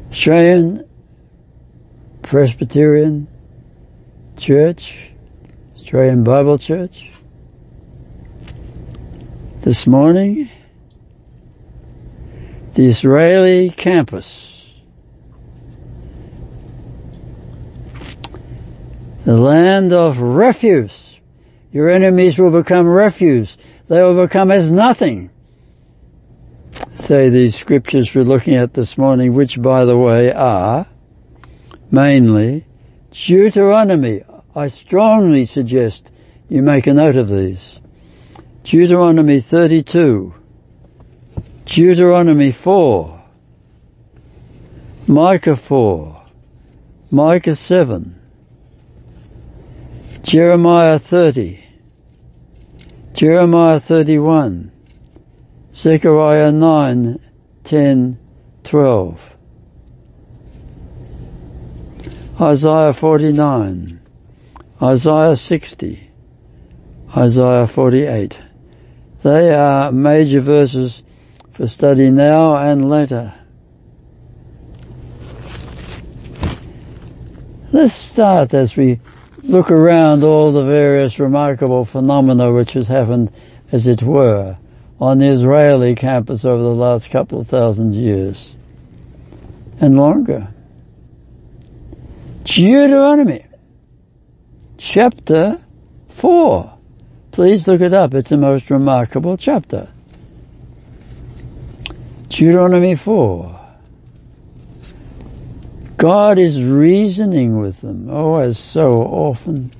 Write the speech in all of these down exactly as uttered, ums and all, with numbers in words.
Australian Presbyterian Church, Australian Bible Church. This morning, the Israeli campus, the land of refuse. Your enemies will become refuse. They will become as nothing. Say these scriptures we're looking at this morning, which, by the way, are mainly Deuteronomy. I strongly suggest you make a note of these. Deuteronomy thirty-two, Deuteronomy four, Micah four, Micah seven, Jeremiah thirty, Jeremiah thirty-one, Zechariah nine, ten, twelve, Isaiah forty-nine, Isaiah sixty, Isaiah forty-eight. They are major verses for study now and later. Let's start as we look around all the various remarkable phenomena which has happened, as it were, on the Israeli campus over the last couple of thousand years and longer. Deuteronomy, chapter four. Please look it up. It's a most remarkable chapter. Deuteronomy four. God is reasoning with them, oh, as so often.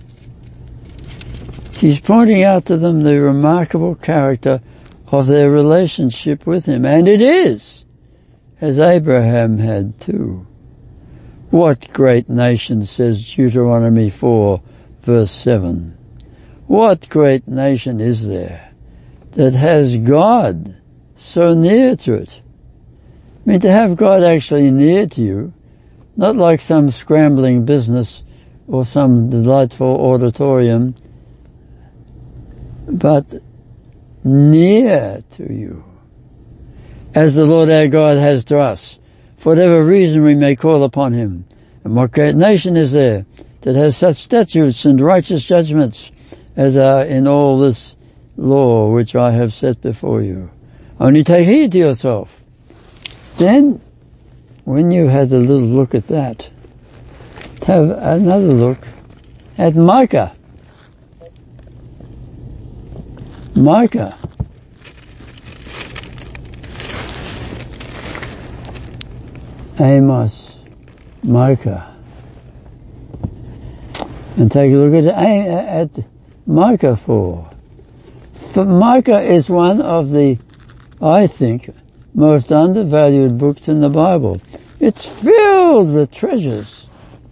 He's pointing out to them the remarkable character of their relationship with Him. And it is, as Abraham had too. What great nation, says Deuteronomy four, verse seven. What great nation is there that has God so near to it? I mean, to have God actually near to you, not like some scrambling business or some delightful auditorium, but near to you, as the Lord our God has to us, for whatever reason we may call upon Him. And what great nation is there that has such statutes and righteous judgments as are in all this law which I have set before you? Only take heed to yourself. Then, when you had a little look at that, have another look at Micah. Micah. Amos, Micah. And take a look at, at Micah four. For Micah is one of the, I think, most undervalued books in the Bible. It's filled with treasures.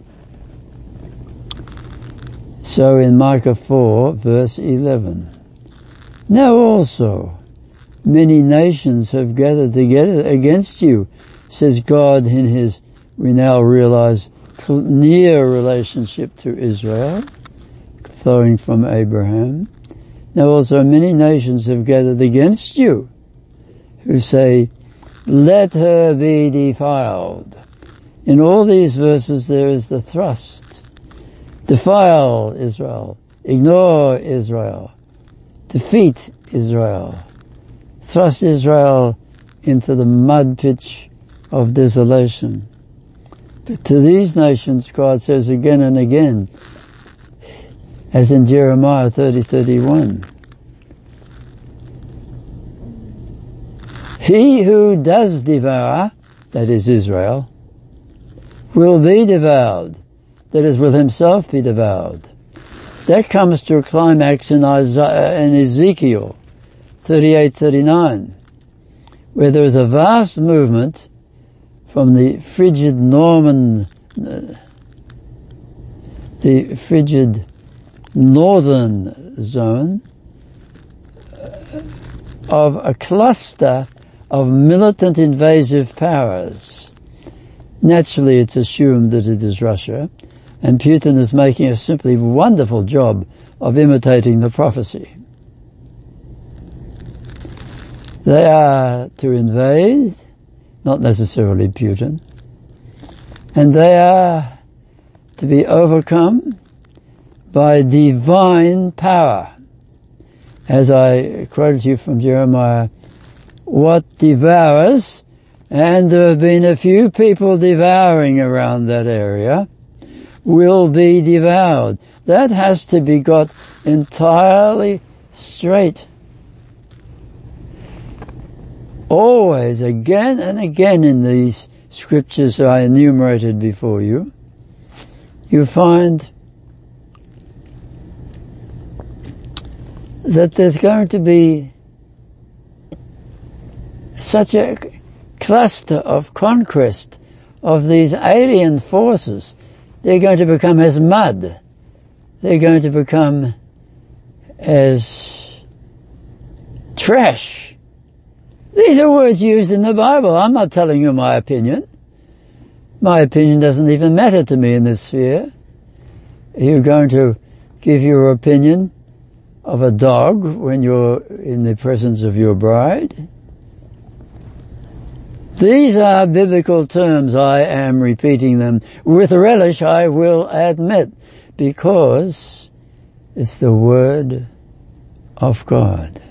So in Micah four, verse eleven, now also many nations have gathered together against you, says God in His, we now realize, near relationship to Israel, flowing from Abraham. Now also many nations have gathered against you, who say, let her be defiled. In all these verses there is the thrust. Defile Israel. Ignore Israel. Defeat Israel. Thrust Israel into the mud pitch of desolation. But to these nations, God says again and again, as in Jeremiah thirty, thirty-one, he who does devour, that is Israel, will be devoured, that is, will himself be devoured. That comes to a climax in, Isaiah, in Ezekiel thirty-eight, thirty-nine, where there is a vast movement from the frigid Norman, uh, the frigid northern zone, uh, of a cluster of militant invasive powers. Naturally, it's assumed that it is Russia, and Putin is making a simply wonderful job of imitating the prophecy. They are to invade, not necessarily Putin, And they are to be overcome by divine power. As I quoted you from Jeremiah, what devours, and there have been a few people devouring around that area, will be devoured. That has to be got entirely straight. Always, again and again in these scriptures I enumerated before you, you find that there's going to be such a cluster of conquest of these alien forces. They're going to become as mud. They're going to become as trash. These are words used in the Bible. I'm not telling you my opinion. My opinion doesn't even matter to me in this sphere. You're going to give your opinion of a dog when you're in the presence of your bride. These are biblical terms. I am repeating them with relish, I will admit, because it's the Word of God.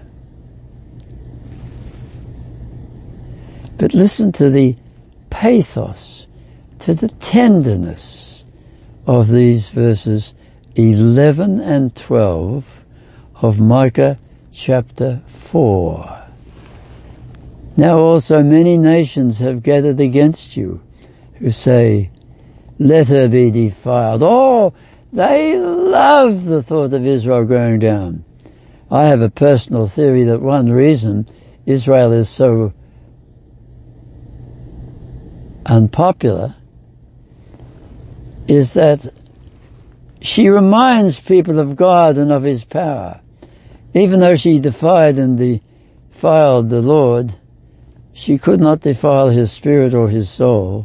But listen to the pathos, to the tenderness of these verses eleven and twelve of Micah chapter four. Now also many nations have gathered against you, who say, let her be defiled. Oh, they love the thought of Israel going down. I have a personal theory that one reason Israel is so unpopular is that she reminds people of God and of His power. Even though she defied and defiled the Lord, she could not defile His spirit or His soul.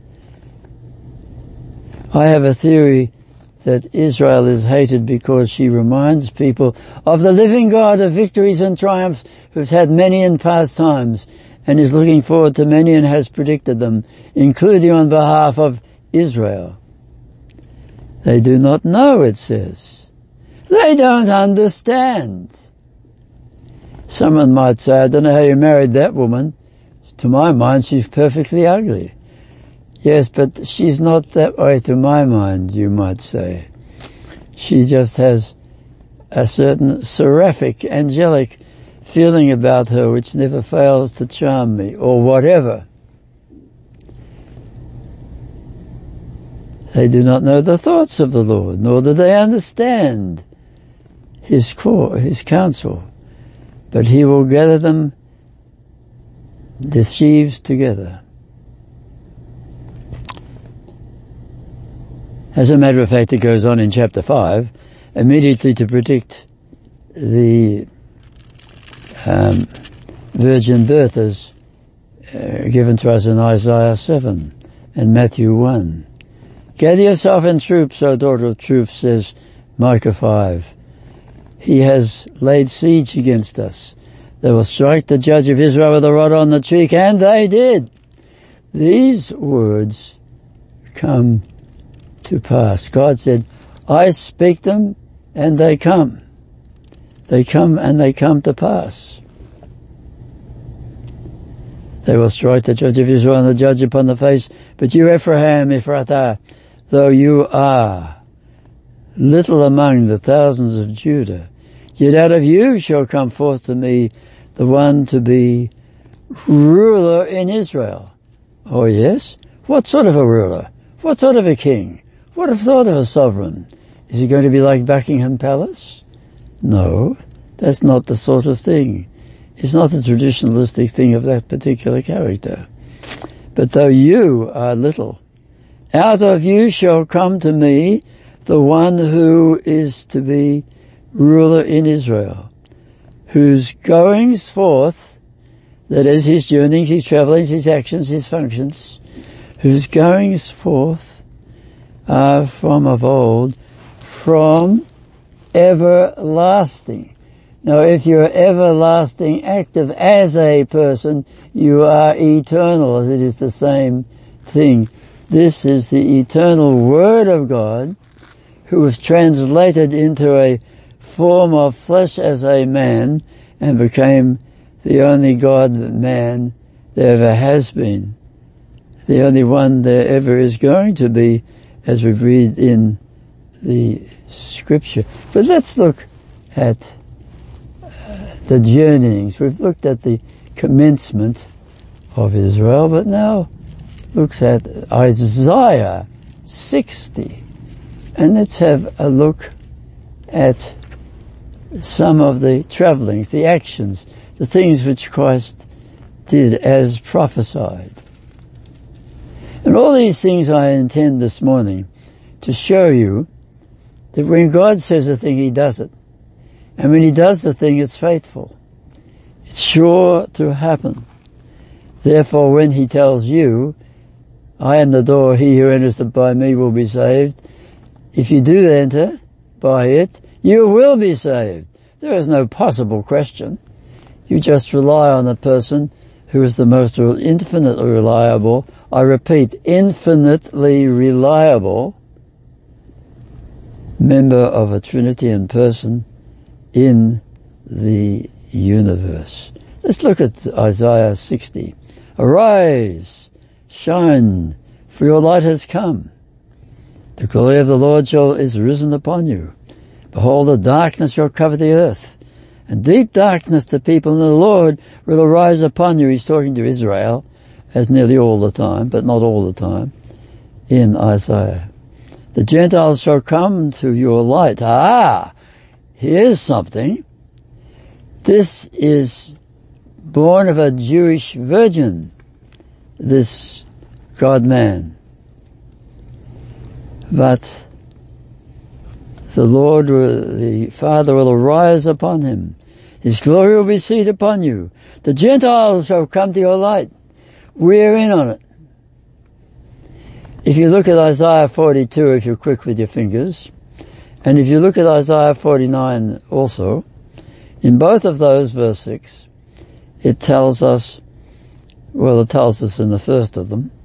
I have a theory that Israel is hated because she reminds people of the living God of victories and triumphs who's had many in past times and is looking forward to many and has predicted them, including on behalf of Israel. They do not know, it says. They don't understand. Someone might say, I don't know how you married that woman. To my mind, she's perfectly ugly. Yes, but she's not that way to my mind, you might say. She just has a certain seraphic, angelic feeling about her which never fails to charm me, or whatever. They do not know the thoughts of the Lord, nor do they understand His core, His counsel. But He will gather them, the sheaves together. As a matter of fact, it goes on in chapter five, immediately to predict the um, virgin birth as uh, given to us in Isaiah seven and Matthew one. Gather yourself in troops, O daughter of troops, says Micah five. He has laid siege against us. They will strike the judge of Israel with a rod on the cheek, and they did. These words come to pass. God said, I speak them, and they come. They come, and they come to pass. They will strike the judge of Israel and the judge upon the face. But you, Ephraim, Ephrathah, though you are little among the thousands of Judah, yet out of you shall come forth to me the one to be ruler in Israel. Oh yes? What sort of a ruler? What sort of a king? What sort of a sovereign? Is he going to be like Buckingham Palace? No, that's not the sort of thing. It's not the traditionalistic thing of that particular character. But though you are little, out of you shall come to me the one who is to be ruler in Israel, whose goings forth, that is his journeyings, his travellings, his actions, his functions, whose goings forth are from of old, from everlasting. Now, if you're everlasting, active as a person, you are eternal, as it is the same thing. This is the eternal Word of God, who was translated into a form of flesh as a man and became the only God-man there ever has been, the only one there ever is going to be, as we read in the Scripture. But let's look at uh, the journeyings. We've looked at the commencement of Israel, but now looks at Isaiah sixty. And let's have a look at some of the travellings, the actions, the things which Christ did as prophesied. And all these things I intend this morning to show you that when God says a thing, He does it. And when He does the thing, it's faithful. It's sure to happen. Therefore, when He tells you, I am the door, he who enters by me will be saved, if you do enter by it, you will be saved. There is no possible question. You just rely on the person who is the most infinitely reliable, I repeat, infinitely reliable member of a Trinity person in the universe. Let's look at Isaiah sixty. Arise, shine, for your light has come. The glory of the Lord shall is risen upon you. Behold, the darkness shall cover the earth, and deep darkness the people, and the Lord will arise upon you. He's talking to Israel, as nearly all the time, but not all the time, in Isaiah. The Gentiles shall come to your light. Ah, here's something. This is born of a Jewish virgin, this God-man. But the Lord, the Father will arise upon him. His glory will be seen upon you. The Gentiles shall come to your light. We're in on it. If you look at Isaiah forty-two, if you're quick with your fingers, and if you look at Isaiah forty-nine also, in both of those, verse six, it tells us, well, it tells us in the first of them,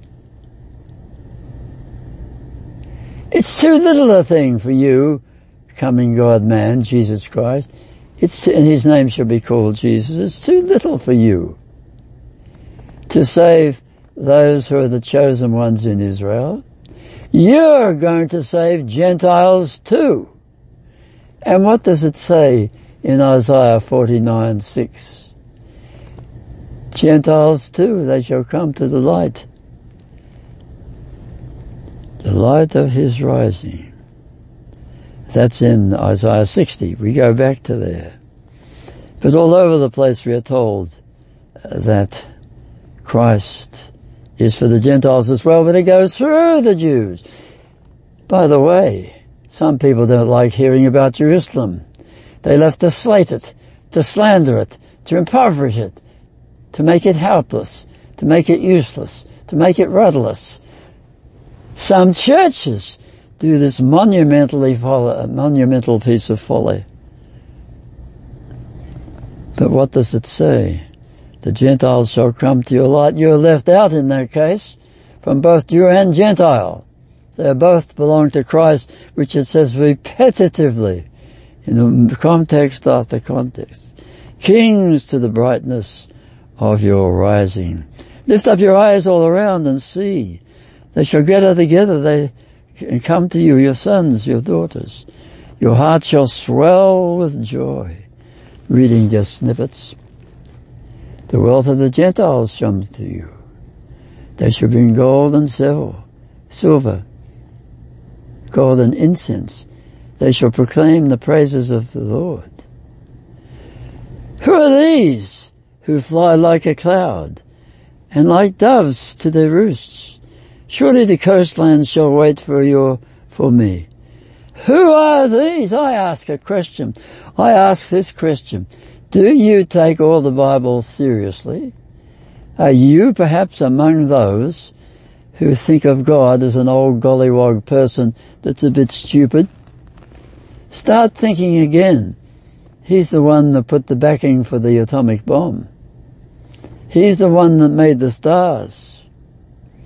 it's too little a thing for you, coming God-man, Jesus Christ. It's, and his name shall be called Jesus. It's too little for you to save those who are the chosen ones in Israel. You're going to save Gentiles too. And what does it say in Isaiah forty-nine six? Gentiles too, they shall come to the light. The light of his rising. That's in Isaiah sixty. We go back to there. But all over the place we are told that Christ is for the Gentiles as well, but it goes through the Jews. By the way, some people don't like hearing about Jerusalem. They love to slate it, to slander it, to impoverish it, to make it helpless, to make it useless, to make it rudderless. Some churches do this monumentally follow, monumental piece of folly. But what does it say? The Gentiles shall come to your light. You're left out in that case from both Jew and Gentile. They both belong to Christ, which it says repetitively in the context after context. Kings to the brightness of your rising. Lift up your eyes all around and see. They shall gather together, they and come to you, your sons, your daughters. Your heart shall swell with joy. Reading just snippets. The wealth of the Gentiles shall come to you. They shall bring gold and silver, silver, gold and incense. They shall proclaim the praises of the Lord. Who are these who fly like a cloud and like doves to their roosts? Surely the coastlands shall wait for your, for me. Who are these? I ask a question. I ask this question. Do you take all the Bible seriously? Are you perhaps among those who think of God as an old gollywog person that's a bit stupid? Start thinking again. He's the one that put the backing for the atomic bomb. He's the one that made the stars.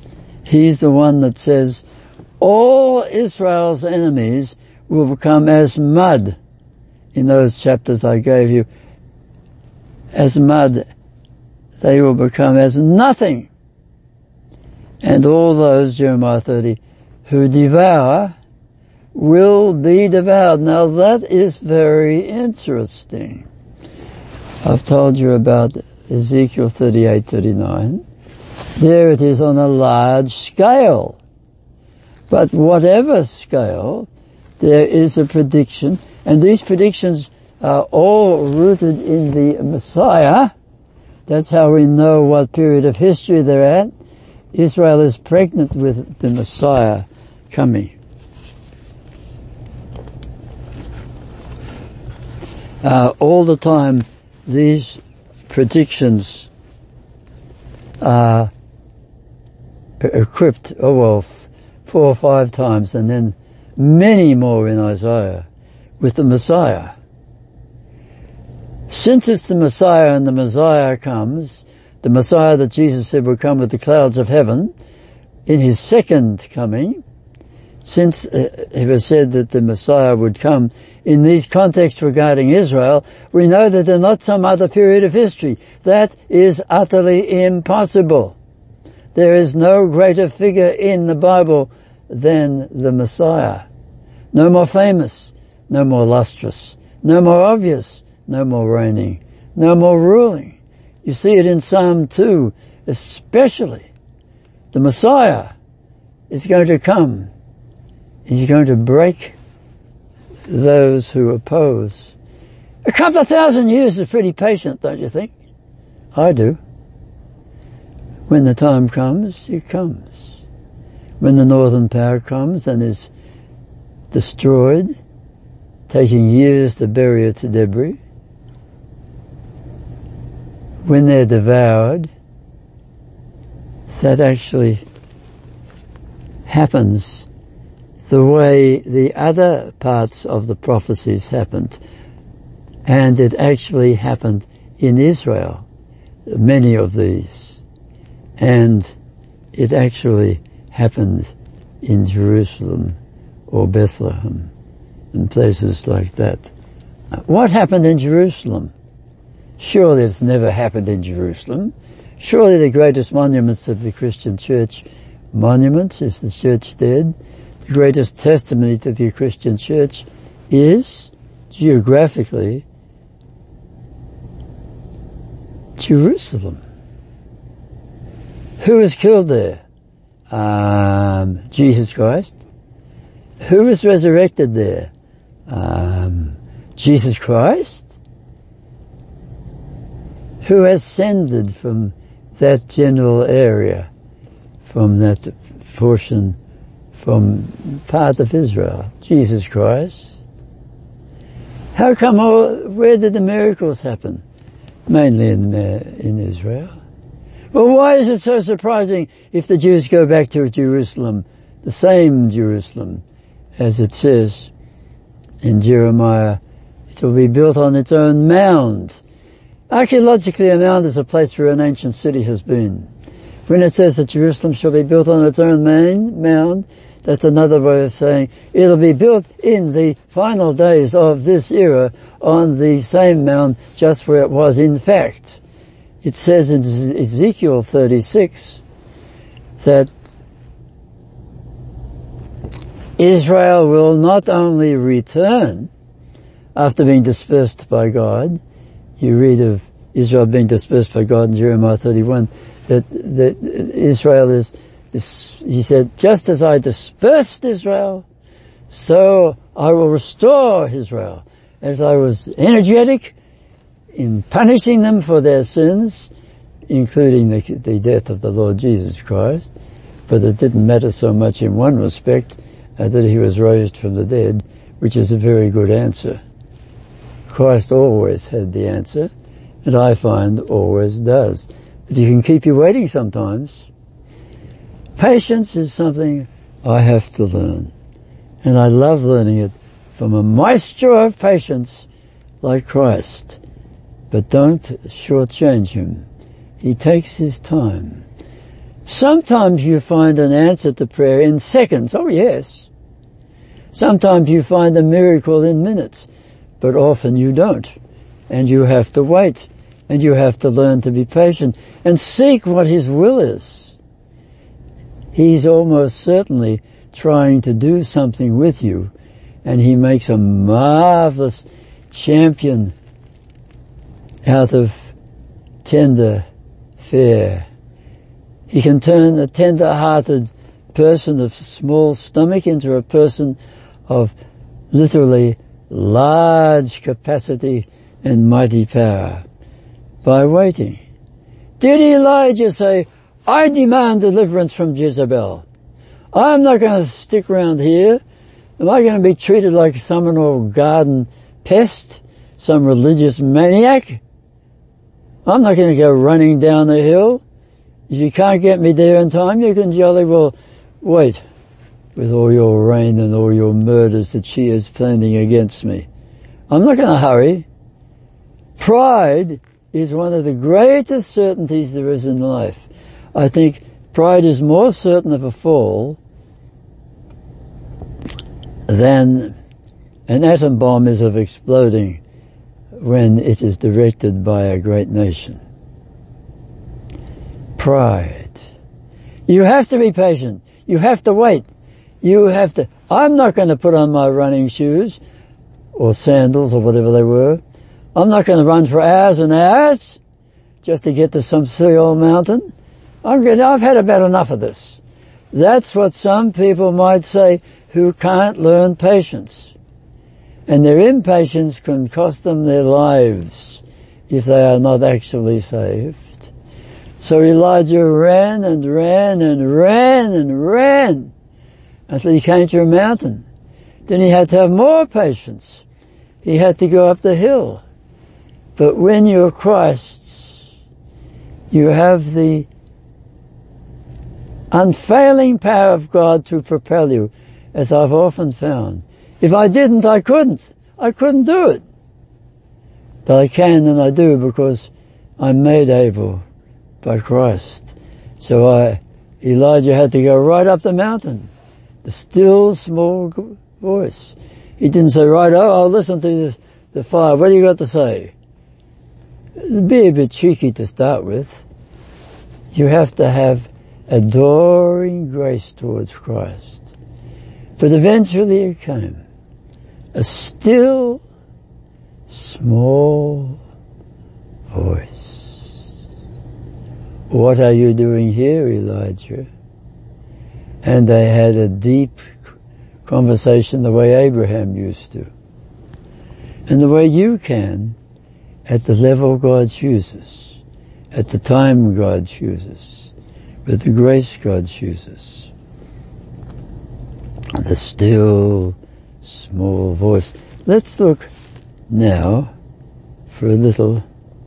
He's the one that says, all Israel's enemies will become as mud. In those chapters I gave you, as mud, they will become as nothing. And all those, Jeremiah thirty, who devour will be devoured. Now that is very interesting. I've told you about Ezekiel thirty-eight, thirty-nine. There it is on a large scale. But whatever scale, there is a prediction, and these predictions are all rooted in the Messiah. That's how we know what period of history they're at. Israel is pregnant with the Messiah coming. Uh, all the time, these predictions are equipped, oh well, four or five times, and then many more in Isaiah, with the Messiah. Since it's the Messiah and the Messiah comes, the Messiah that Jesus said would come with the clouds of heaven, in his second coming, since it was said that the Messiah would come in these contexts regarding Israel, we know that they're not some other period of history. That is utterly impossible. There is no greater figure in the Bible than the Messiah. No more famous, no more lustrous, no more obvious, no more reigning, no more ruling. You see it in Psalm two, especially. The Messiah is going to come. He's going to break those who oppose. A couple of thousand years is pretty patient, don't you think? I do. When the time comes, it comes. When the northern power comes and is destroyed, taking years to bury its debris, when they're devoured, that actually happens the way the other parts of the prophecies happened. And it actually happened in Israel, many of these. And it actually happened in Jerusalem or Bethlehem and places like that. What happened in Jerusalem? Surely it's never happened in Jerusalem. Surely the greatest monuments of the Christian church, monuments, is the church dead. The greatest testimony to the Christian church is, geographically, Jerusalem. Who was killed there? Um, Jesus Christ. Who was resurrected there? Um, Jesus Christ. Who ascended from that general area, from that portion, from part of Israel? Jesus Christ. How come all, where did the miracles happen? Mainly in, uh, in Israel. Well, why is it so surprising if the Jews go back to Jerusalem, the same Jerusalem, as it says in Jeremiah, it will be built on its own mound. Archaeologically, a mound is a place where an ancient city has been. When it says that Jerusalem shall be built on its own main mound, that's another way of saying it'll be built in the final days of this era on the same mound, just where it was in fact. It says in Ezekiel thirty-six that Israel will not only return after being dispersed by God. You read of Israel being dispersed by God in Jeremiah thirty-one, that, that Israel is, is, he said, just as I dispersed Israel, so I will restore Israel. As I was energetic in punishing them for their sins, including the, the death of the Lord Jesus Christ, but it didn't matter so much in one respect, uh, that he was raised from the dead, which is a very good answer. Christ always had the answer, and I find always does. But you can keep you waiting sometimes. Patience is something I have to learn, and I love learning it from a maestro of patience like Christ. But don't shortchange him. He takes his time. Sometimes you find an answer to prayer in seconds. Oh yes. Sometimes you find a miracle in minutes, but often you don't. And you have to wait, and you have to learn to be patient and seek what His will is. He's almost certainly trying to do something with you, and He makes a marvelous champion out of tender fare. He can turn a tender-hearted person of small stomach into a person of literally large capacity and mighty power by waiting. Did Elijah say, I demand deliverance from Jezebel? I'm not going to stick around here. Am I going to be treated like some old garden pest, some religious maniac? I'm not going to go running down the hill. If you can't get me there in time, you can jolly well wait with all your rain and all your murders that she is planning against me. I'm not going to hurry. Pride is one of the greatest certainties there is in life. I think pride is more certain of a fall than an atom bomb is of exploding when it is directed by a great nation. Pride. You have to be patient. You have to wait. You have to... I'm not going to put on my running shoes or sandals or whatever they were. I'm not going to run for hours and hours just to get to some silly old mountain. I'm going to, I've had about enough of this. That's what some people might say who can't learn patience. And their impatience can cost them their lives if they are not actually saved. So Elijah ran and ran and ran and ran until he came to a mountain. Then he had to have more patience. He had to go up the hill. But when you're Christ's, you have the unfailing power of God to propel you, as I've often found. If I didn't, I couldn't. I couldn't do it. But I can and I do because I'm made able by Christ. So I, Elijah had to go right up the mountain. The still small voice. He didn't say, right, oh, I'll listen to this, the fire. What do you got to say? It'd be a bit cheeky to start with. You have to have adoring grace towards Christ. But eventually it came. A still, small voice. What are you doing here, Elijah? And they had a deep conversation the way Abraham used to. And the way you can at the level God chooses, at the time God chooses, with the grace God chooses. The still, small voice. Let's look now for a little.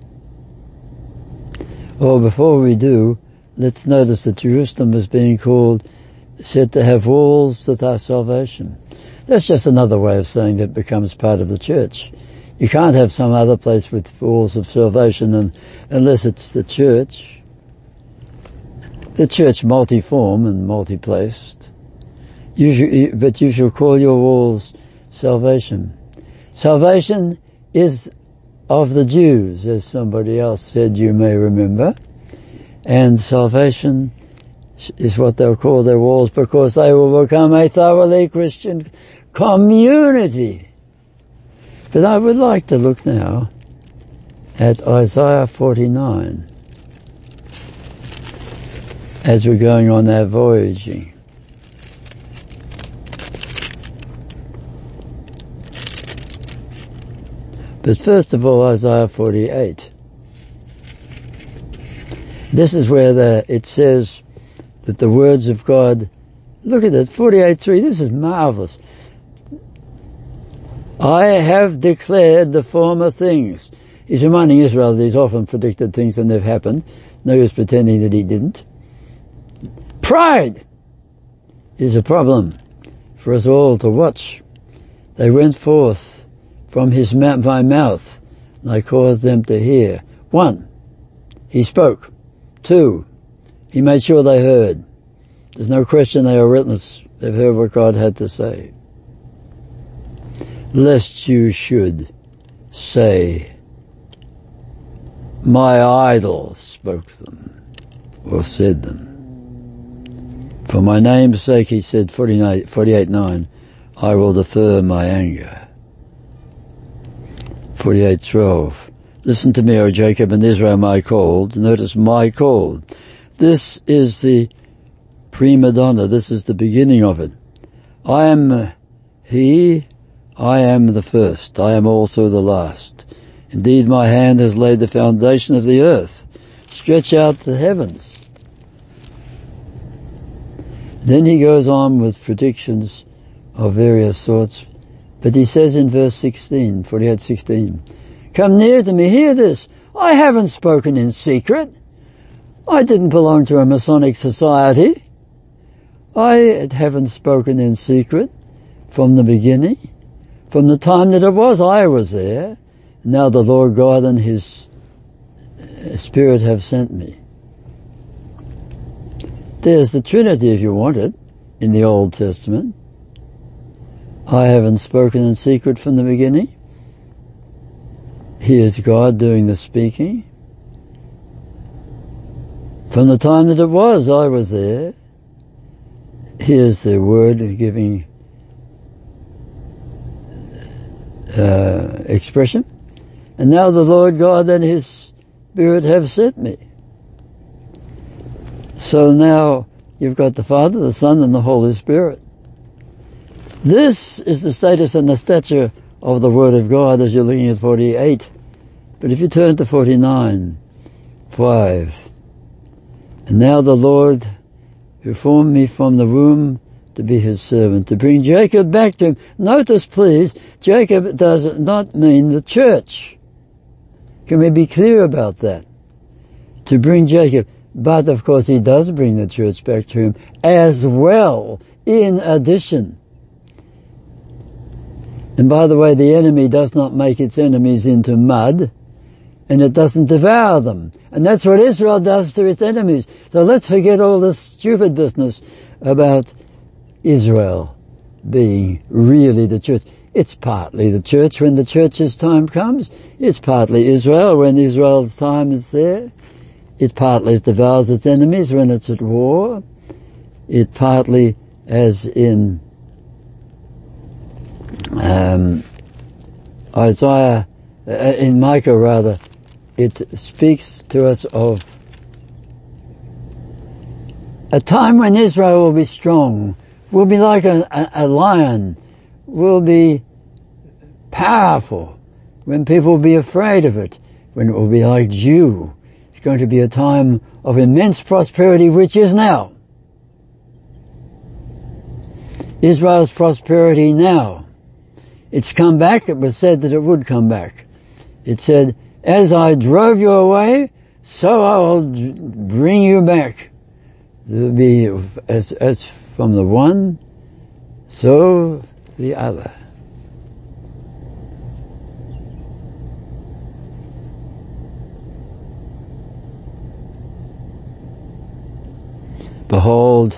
Oh, before we do, let's notice that Jerusalem is being called, said to have walls that are salvation. That's just another way of saying that it becomes part of the church. You can't have some other place with walls of salvation and, unless it's the church. The church multiform and multi-placed. You should, but you shall call your walls salvation. Salvation is of the Jews, as somebody else said, you may remember. And salvation is what they'll call their walls because they will become a thoroughly Christian community. But I would like to look now at Isaiah forty-nine as we're going on our voyaging. But first of all, Isaiah forty-eight. This is where the, it says that the words of God, look at it, forty-eight three, this is marvelous. I have declared the former things. He's reminding Israel that he's often predicted things and they've happened. No use pretending that he didn't. Pride is a problem for us all to watch. They went forth from his mouth, my mouth, and I caused them to hear. One, he spoke. Two, He made sure they heard. There's no question they are witness. They've heard what God had to say. Lest you should say, my idol spoke them, or said them. For my name's sake, he said, forty-eight nine, I will defer my anger. forty-eight twelve, listen to me, O Jacob, and Israel my called. Notice my called. This is the prima donna. This is the beginning of it. I am he, I am the first. I am also the last. Indeed, my hand has laid the foundation of the earth. Stretch out the heavens. Then he goes on with predictions of various sorts. But he says in verse sixteen, forty-eight sixteen, come near to me, hear this. I haven't spoken in secret. I didn't belong to a Masonic society. I haven't spoken in secret from the beginning. From the time that it was, I was there. Now the Lord God and His Spirit have sent me. There's the Trinity, if you want it, in the Old Testament. I haven't spoken in secret from the beginning. Here's God doing the speaking. From the time that it was, I was there. Here's the word giving uh, expression. And now the Lord God and His Spirit have sent me. So now you've got the Father, the Son, and the Holy Spirit. This is the status and the stature of the Word of God as you're looking at forty-eight. But if you turn to forty-nine, five, and now the Lord who formed me from the womb to be His servant, to bring Jacob back to Him. Notice, please, Jacob does not mean the church. Can we be clear about that? To bring Jacob. But, of course, He does bring the church back to Him as well, in addition. And by the way, the enemy does not make its enemies into mud, and it doesn't devour them. And that's what Israel does to its enemies. So let's forget all this stupid business about Israel being really the church. It's partly the church when the church's time comes. It's partly Israel when Israel's time is there. It partly devours its enemies when it's at war. It partly, as in um, Isaiah, uh, in Micah rather, it speaks to us of a time when Israel will be strong, will be like a, a, a lion, will be powerful, when people will be afraid of it, when it will be like dew. It's going to be a time of immense prosperity, which is now. Israel's prosperity now. It's come back. It was said that it would come back. It said, as I drove you away, so I will bring you back. There will be, as, as from the one, so the other. Behold,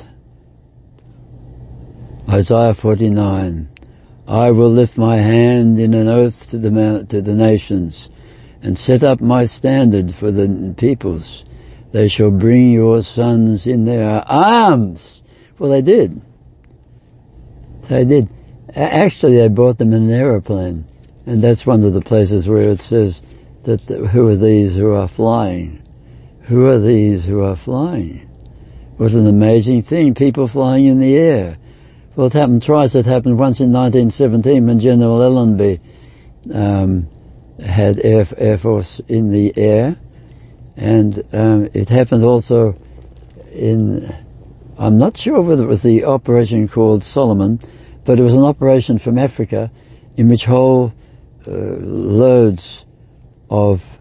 Isaiah forty-nine, I will lift my hand in an oath to the, to the nations, and set up my standard for the peoples. They shall bring your sons in their arms. Well, they did. They did. Actually, they brought them in an aeroplane. And that's one of the places where it says that the, who are these who are flying? Who are these who are flying? What an amazing thing, people flying in the air. Well, it happened twice. It happened once in nineteen seventeen when General Allenby um, had Air, Air Force in the air. And um, it happened also in, I'm not sure whether it was the operation called Solomon, but it was an operation from Africa in which whole uh, loads of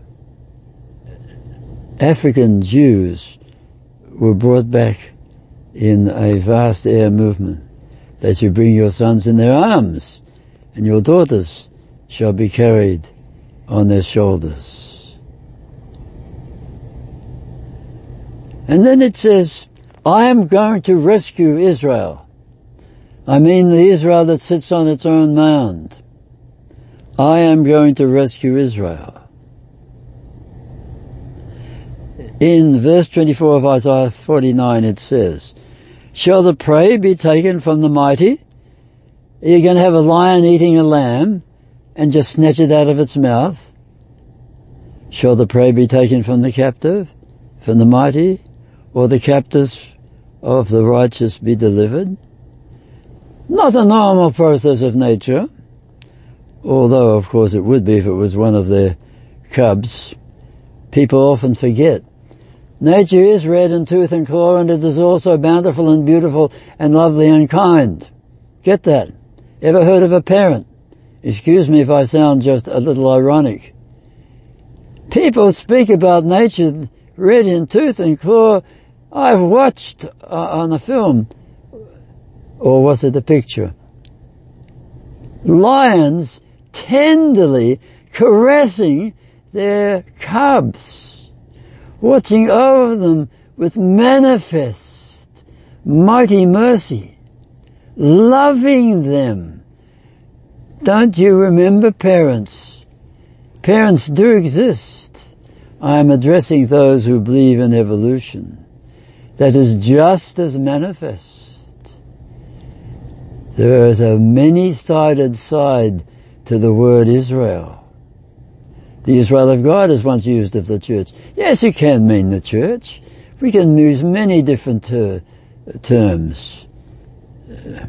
African Jews were brought back in a vast air movement. That you bring your sons in their arms, and your daughters shall be carried on their shoulders. And then it says, I am going to rescue Israel. I mean the Israel that sits on its own mound. I am going to rescue Israel. In verse twenty-four of Isaiah forty-nine it says, shall the prey be taken from the mighty? Are you going to have a lion eating a lamb and just snatch it out of its mouth? Shall the prey be taken from the captive, from the mighty, or the captives of the righteous be delivered? Not a normal process of nature, although of course it would be if it was one of their cubs. People often forget. Nature is red in tooth and claw, and it is also bountiful and beautiful and lovely and kind. Get that? Ever heard of a parent? Excuse me if I sound just a little ironic. People speak about nature red in tooth and claw. I've watched uh, on a film, or was it a picture, lions tenderly caressing their cubs, watching over them with manifest mighty mercy, loving them. Don't you remember, parents? Parents do exist. I am addressing those who believe in evolution. That is just as manifest. There is a many-sided side to the word Israel. The Israel of God is once used of the church. Yes, it can mean the church. We can use many different ter- terms uh,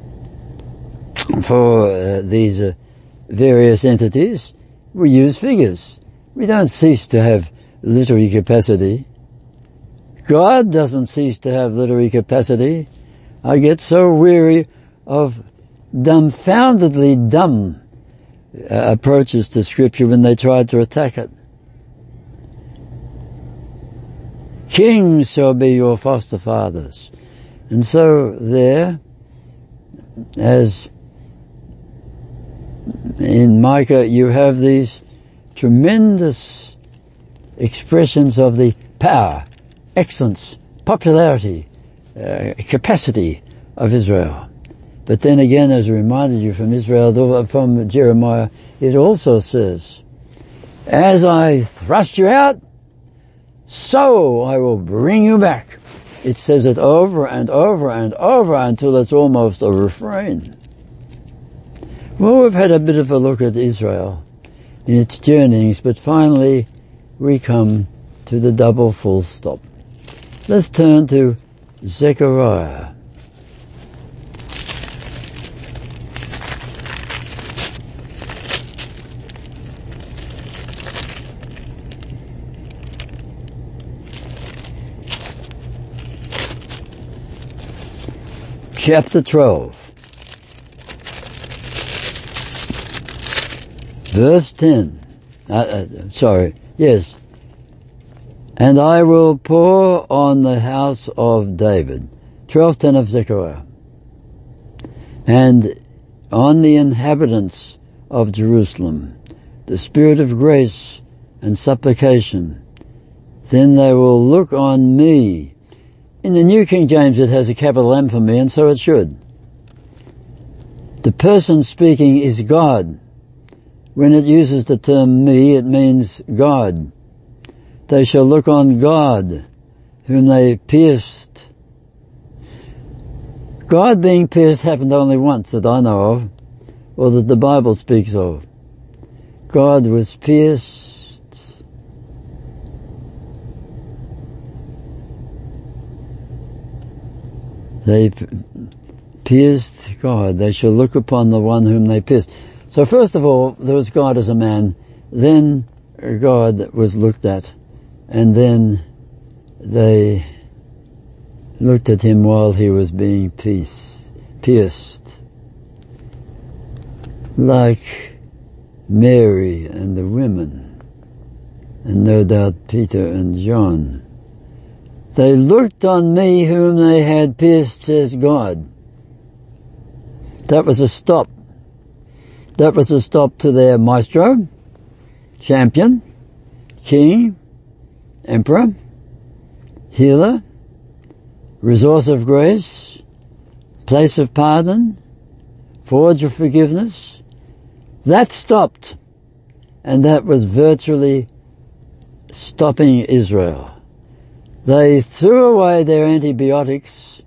for uh, these uh, various entities. We use figures. We don't cease to have literary capacity. God doesn't cease to have literary capacity. I get so weary of dumbfoundedly dumb Uh, approaches to Scripture when they tried to attack it. Kings shall be your foster fathers. And so there, as in Micah, you have these tremendous expressions of the power, excellence, popularity, uh, capacity of Israel. But then again, as I reminded you from Israel, from Jeremiah, it also says, as I thrust you out, so I will bring you back. It says it over and over and over until it's almost a refrain. Well, we've had a bit of a look at Israel in its journeyings, but finally we come to the double full stop. Let's turn to Zechariah. Chapter twelve, verse ten. Uh, uh, sorry, yes. And I will pour on the house of David, twelve ten of Zechariah, and on the inhabitants of Jerusalem, the spirit of grace and supplication. Then they will look on me. In the New King James it has a capital M for me, and so it should. The person speaking is God. When it uses the term me, it means God. They shall look on God, whom they pierced. God being pierced happened only once that I know of, or that the Bible speaks of. God was pierced. They pierced God. They shall look upon the one whom they pierced. So first of all, there was God as a man. Then God was looked at. And then they looked at him while he was being pierced. Like Mary and the women. And no doubt Peter and John. They looked on me whom they had pierced, says God. That was a stop. That was a stop to their maestro, champion, king, emperor, healer, resource of grace, place of pardon, forge of forgiveness. That stopped, and that was virtually stopping Israel. They threw away their antibiotics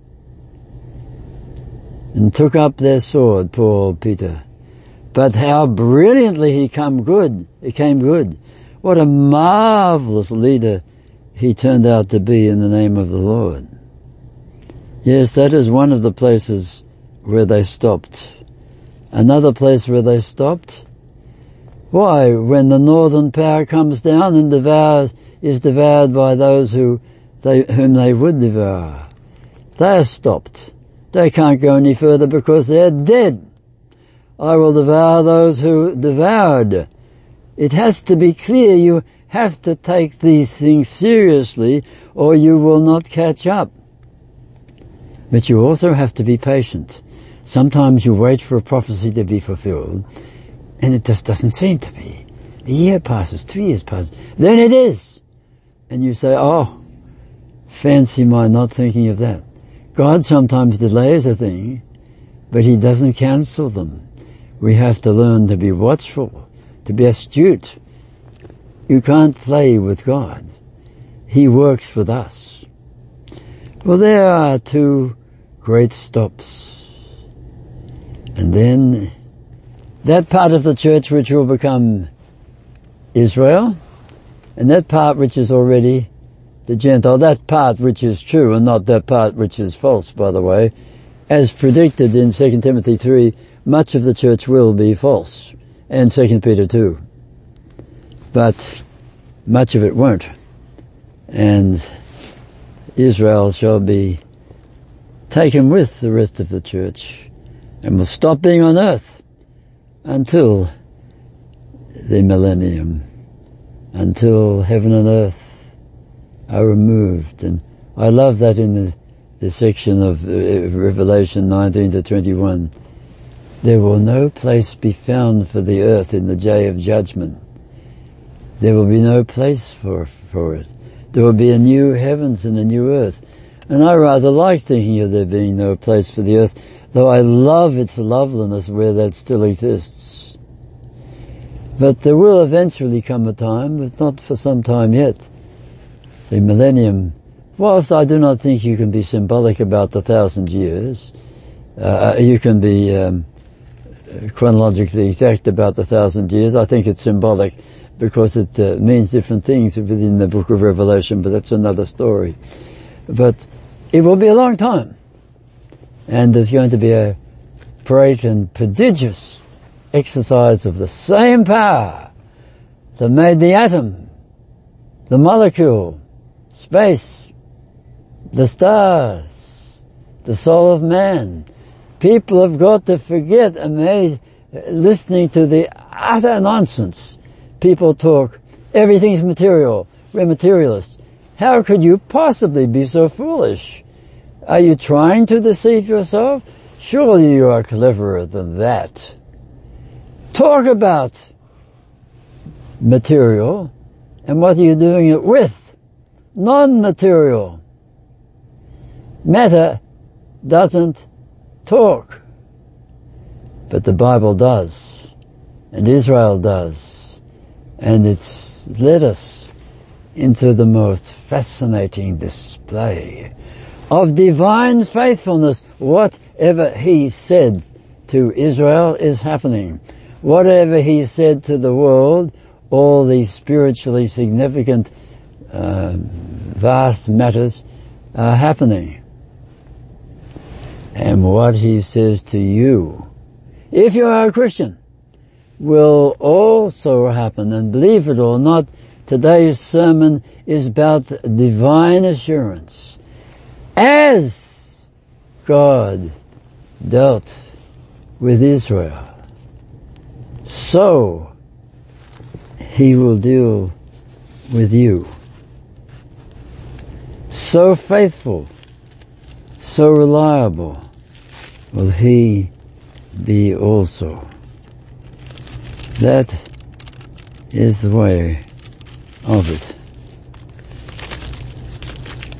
and took up their sword, poor old Peter. But how brilliantly he came good. He came good. What a marvelous leader he turned out to be in the name of the Lord. Yes, that is one of the places where they stopped. Another place where they stopped? Why, when the northern power comes down and devours, is devoured by those who they, whom they would devour. They are stopped. They can't go any further because they're dead. I will devour those who devoured. It has to be clear. You have to take these things seriously or you will not catch up. But you also have to be patient. Sometimes you wait for a prophecy to be fulfilled and it just doesn't seem to be. A year passes, two years pass, then it is. And you say, oh, fancy my not thinking of that. God sometimes delays a thing, but he doesn't cancel them. We have to learn to be watchful, to be astute. You can't play with God. He works with us. Well, there are two great stops. And then that part of the church which will become Israel, and that part which is already the Gentile, that part which is true and not that part which is false, by the way, as predicted in Second Timothy three, much of the church will be false, and Second Peter two. But much of it won't. And Israel shall be taken with the rest of the church and will stop being on earth until the millennium, until heaven and earth are removed. And I love that in the, the section of uh, Revelation nineteen to twenty-one. There will no place be found for the earth in the day of judgment. There will be no place for, for it. There will be a new heavens and a new earth. And I rather like thinking of there being no place for the earth, though I love its loveliness where that still exists. But there will eventually come a time, but not for some time yet, the millennium. Whilst I do not think you can be symbolic about the thousand years, uh, you can be um, chronologically exact about the thousand years. I think it's symbolic because it uh, means different things within the book of Revelation, but that's another story. But it will be a long time. And there's going to be a great and prodigious exercise of the same power that made the atom, the molecule, space, the stars, the soul of man. People have got to forget, amazed, listening to the utter nonsense. People talk, everything's material, we're materialists. How could you possibly be so foolish? Are you trying to deceive yourself? Surely you are cleverer than that. Talk about material, and what are you doing it with? Non-material. Matter doesn't talk, but the Bible does, and Israel does, and it's led us into the most fascinating display of divine faithfulness. Whatever he said to Israel is happening. Whatever he said to the world, all these spiritually significant, uh, vast matters are happening. And what he says to you, if you are a Christian, will also happen. And believe it or not, today's sermon is about divine assurance. As God dealt with Israel, so he will deal with you. So faithful, so reliable will he be also. That is the way of it.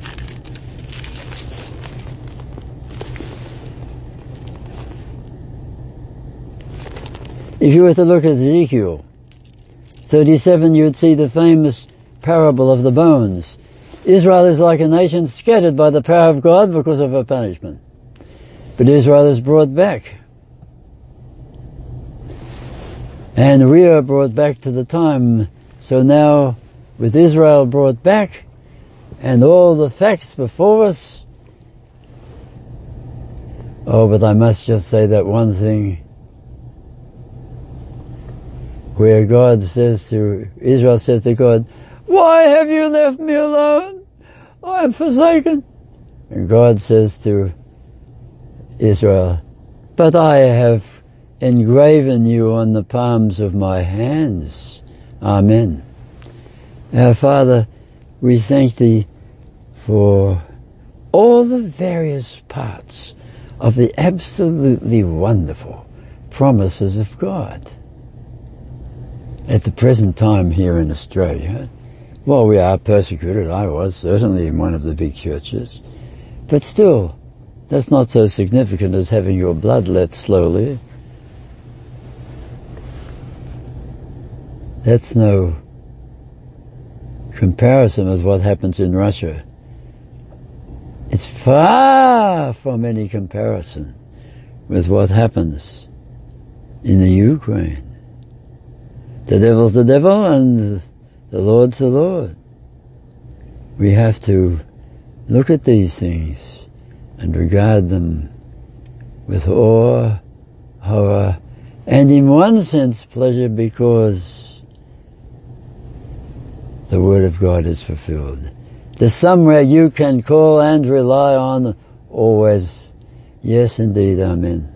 If you were to look at Ezekiel thirty-seven, you'd see the famous parable of the bones. Israel is like a nation scattered by the power of God because of her punishment. But Israel is brought back. And we are brought back to the time. So now, with Israel brought back, and all the facts before us, oh, but I must just say that one thing, where God says to, Israel says to God, "Why have you left me alone? I am forsaken." And God says to Israel, "But I have engraven you on the palms of my hands." Amen. Our Father, we thank Thee for all the various parts of the absolutely wonderful promises of God. At the present time here in Australia, well, we are persecuted. I was certainly in one of the big churches. But still, that's not so significant as having your blood let slowly. That's no comparison with what happens in Russia. It's far from any comparison with what happens in the Ukraine. The devil's the devil and the Lord's the Lord. We have to look at these things and regard them with awe, horror, and in one sense pleasure, because the Word of God is fulfilled. There's somewhere you can call and rely on always. Yes, indeed. Amen.